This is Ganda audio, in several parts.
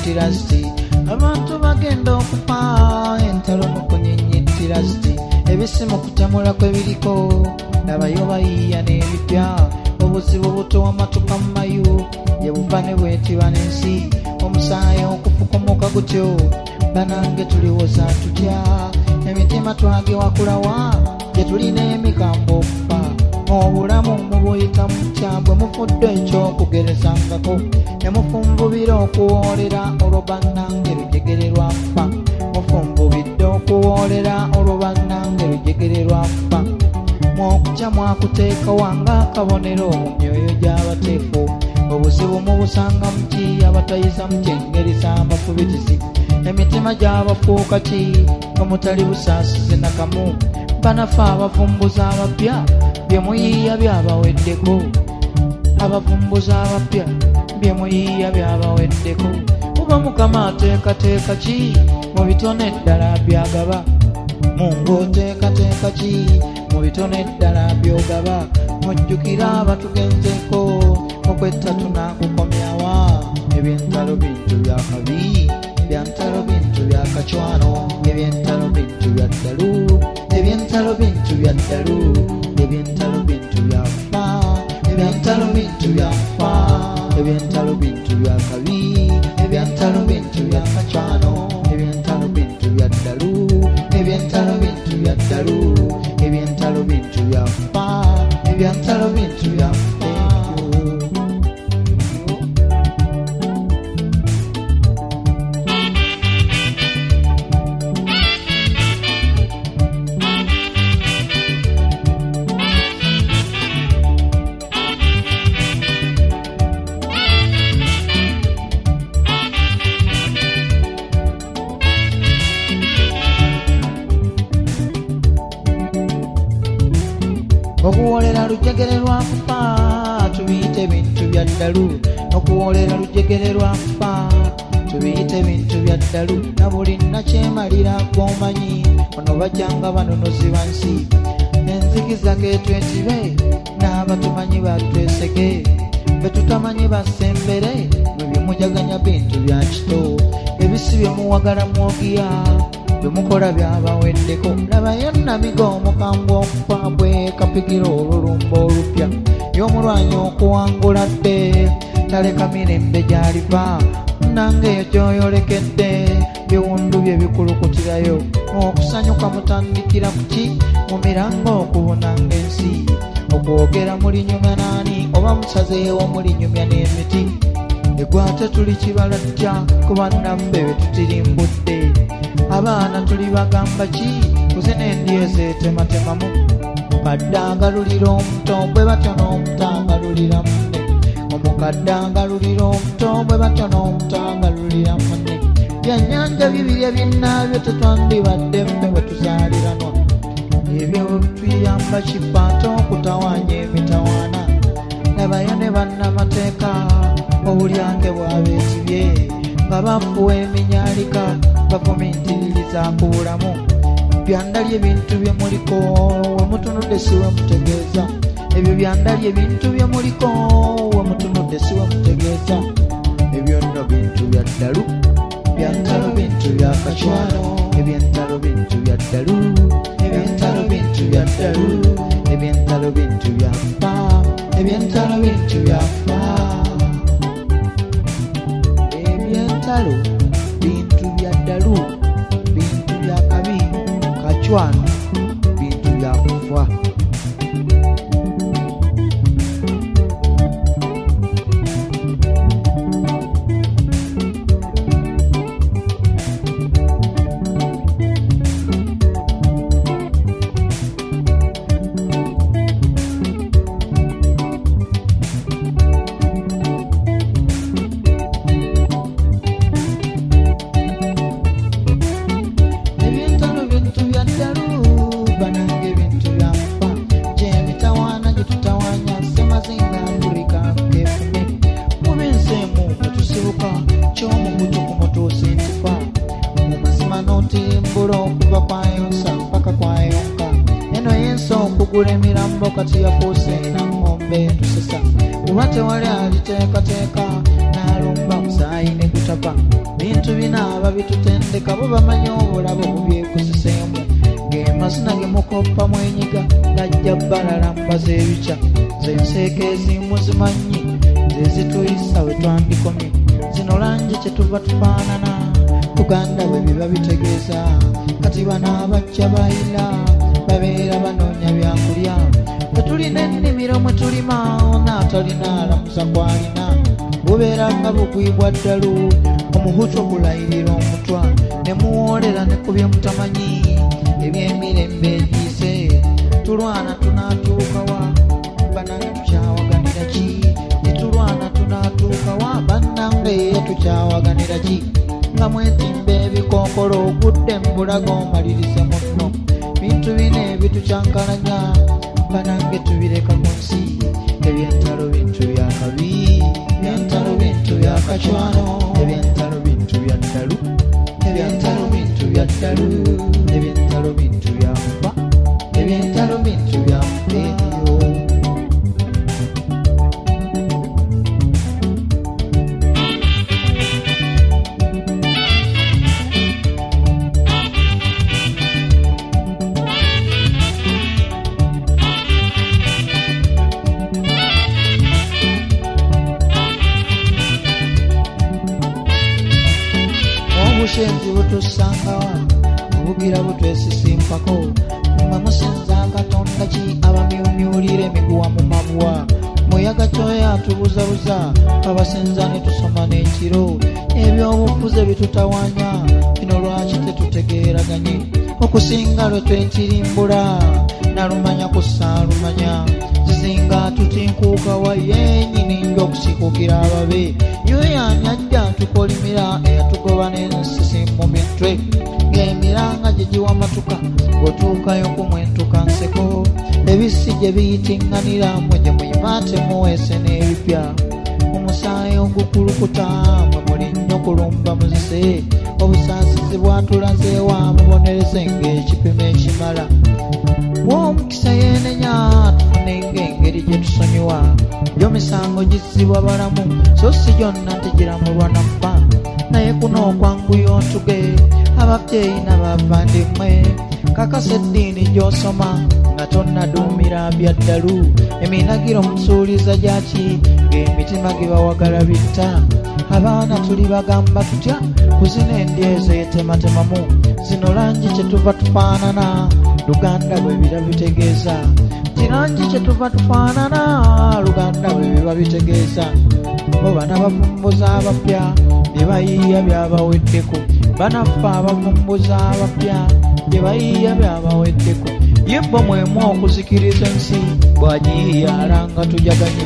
tirasti abantu bagenda okufa entalo mu kunyenyetira sti ebisimu kutamula kwebiriko nabayo bayiya n'ebipya obuzibu butowa matuka mu mayu yebuva ne bwetiba n'ensi omusaayi okufukomoka gutyo banange tuliwoza tutya emitima twagewakulawa gye tulina emikambo okufa obulamu mubuyita mutya bwe mufudde ekyokugerezangako ne mufumbubira okuwoolera olwo bannange lujegere lwafa mufumbubidde okuwoolera olwo bannange lujegere lwafa mwokutya mwakuteeka wanga akabonero mu myoyo gy'abateefu obuzibu mubusanga muki abatayiza mukyengeri z'amafubitizi emitima gy'abafuuka ki nga mutali busaasize nakamu banafa abavumbuza abapya bye muyiiya byabaweddeko abavumbuza abapya bye muyiiya byabaweddeko kuba mukama ateekateeka ki mu bitone eddala byagaba mungu oteekateeka ki mu bitone eddala byogaba mujjukira abatugenzeeko okwetta tunakukomyawa ebyentalo bintu byakabi ebyentalo bintu byakacwano ebyentalo bintu byaddalu ebyentalo bintu byaddalu ebyentalo bintu byafa ebyentalo bintu byafa ebyentalo bintu byakabi ebyentalo bintu byakacwano ebyentalo bintu byaddalu ebyentalo bintu byaddalu ebyentalo bintu byafa ebyentalo bintu byafa okuwoolera lujegere lwakufa tubiyite bintu byaddalu okuwoolera lujegere lwakufa tubiyite bintu byaddalu na buli nakyemalira gwomanyi ono bajjanga banonozi bansi enzikiza ketwetibe n'abatumanyi batwesege betutamanyi basembere mwebimujaganya bintu byakito ebisi byemuwagala mwogiya byemukola byabaweddeko labayo namiga omukambwe okufa bwe kapigiro olulumba olupya y'omulwanyi okuwangula dde taleka mirembe gy'aliva nange eyo gyoyolekedde biwundu bye bikulukutirayo okusanyuka mutandikira kuki mu mirambo okubunanga ensi okwogera mulinyumya naani oba musazeewo mulinyumya n'emiti egwate tuli kibala tutya kuba naffe betutirimbudde abaana tuli bagamba ki kuzina endyeze tematemamu mukadde agalulira omuto bwe batyo n'omuto agalulira munne omukadde agalulira omuto bwe batyo n'omuto agalulira munne byannyanja bibiri ebinnaabyo tetwandibadde ffe bwe tuzaaliranwa ebyo tuyamba kifaata okutawaanya emitawaana labayo ne bannamateeka obulyange bwabeetibye nga bafuwa eminyaalika bafumiintiririza ku bulamu byandali ebintu bye muliko we mutunudde si we mutegeeza ebyo byandali ebintu bye muliko we mutunudde si we mutegeeza ebyo nno bintu byaddalu byantalo bintu byakacwano ebyentalo bintu byaddalu ebyentalo bintu byaddalu ebyentalo bintu byafa ebyentalo bintu byafa ebyentalo bintu byaddalu bintu byakabi kacwano bintu byakufa kati yafuuse na ng'ombe tusesa kuba tewali aliteekateeka n'alumba musaayi ne gutapa bintu binaaba bitutendeka bo bamanyi obulabo bubyekusiseemu ng'emazina gemukoppa mwenyiga ng'ajja balala mbaza ebikya zenseeka ezimu zimanyi zezituyisa we twandikomye zino langi kyetuva tufaanana Uganda bwe biba bitegeeza kati bano abajja bayira babeera banoonya byakulya tetulina ennimiro mwe tulima n'atalina alamusa kwalina bubeera nga bugwibwa ddalu omuhutu ogulayirira omutwa ne muwoolera ne ku bye mutamanyi eby'emirembe egiise tulwana tunaatuukawa banange tukyawaganira ki tetulwana tunaatuukawa bannange tukyawaganira ki nga mwetimba ebikookolo ogudde mu bulago omalirize munno bintu bino ebitukyankalanya banange tubireka mu nsi ebyentalo bintu bya kabi ebyentalo bintu bya kacwano ebyentalo bintu bya ddalu ebyentalo bintu bya ddalu ebyentalo bintu bya kufa ebyentalo bintu bya mupeeyo obushenzi butusangawa obugira butwesisimpako mwe musinza Katonda ki abamyumyulira emiguwa mu mabuwa muyaga kyoya atubuzabuza abasinza ne tusoma n'ekiro ebyobufuze bitutawanya bino lwaki tetutegeeraganye okusinga lwe twekirimbula nalumanya kusaalumanya zizinga tutinkuukawa yenyini njokusikuukira ababe yoyanyajja tukolimira eyatugoba n'ensisi mu mitwe ng'emiranga gye giwa matuka otuukayo kumwentuka nseko ebisi gye biyitinganira mwe gye muyimaate muweese n'ebipya omusaayi ogukulukuta mwe muli nnyo kulumba muzise obusaasizi bwatulazeewa mubonereze ng'ekipimo ekimala w'omukisa yeenenya tufune ng'engeri gye tusonyiwa gy'omisango gizzibwa balamu so si gyonna tegiramulwa naffa naye kuno okwanguya otuge ababyeyi n'abavandimwe kakasa eddiini gy'osoma nga tonnaduumira bya ddalu eminagiro musuuliza gyaki ng'emitima gibawagala bitta abaana tuli bagamba tutya kuzina endyezo yetematemamu zino langi kyetuva tufaanana Luganda bwe bira bitegeeza kirangi kyetuva tufaanana Luganda bwe biba bitegeeza bo bana bavumbuza abapya bye bayiiya byabaweddeko banaffe abavumbuza abapya bye bayiiya byabaweddeko ye bo mwemu okuzikiriza ensi bwagiyiyaala nga tujaganye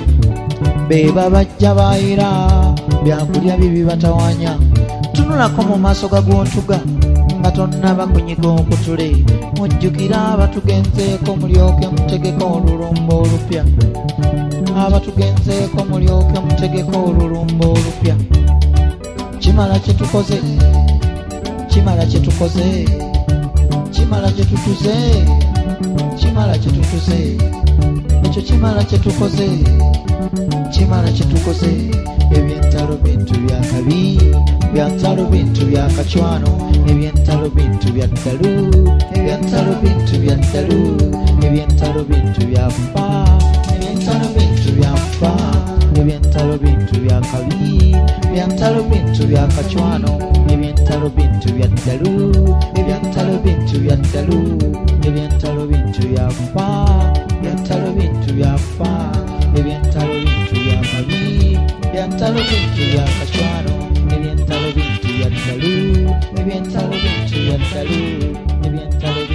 be babajja bayira byakulya bibi batawanya tunulako mu maaso gagwontuga nga tonnaba kunyiga okutule mujjukira abatugenzeeko mulyoke mutegeko olulumba olupya abatugenzeeko mulyoke mutegeko olulumba olupya kimala kyetukoze kimala kyetukoze kimala kyetutuze kimala kyetutuze ekyo kimala kyetukoze kimala kyetukoze ebyentalo bintu bya kabi byantalo bintu bya kacwano ebyentalo bintu bya ddalu ebyentalo bintu bya ddalu ebyentalo bintu bya kufa ebyentalo bintu bya kufa ebyentalo bintu bya kabi byantalo bintu bya kacwano ebyentalo bintu bya ddalu ebyentalo bintu bya ddalu ebyentalo bintu bya kufa byantalo bintu bya kufa ebyentalo bintu bya kabi byantalo bintu bya kacwano ebyentalo bintu bya ddalu ebyentalo bintu bya ddalu ebyentalo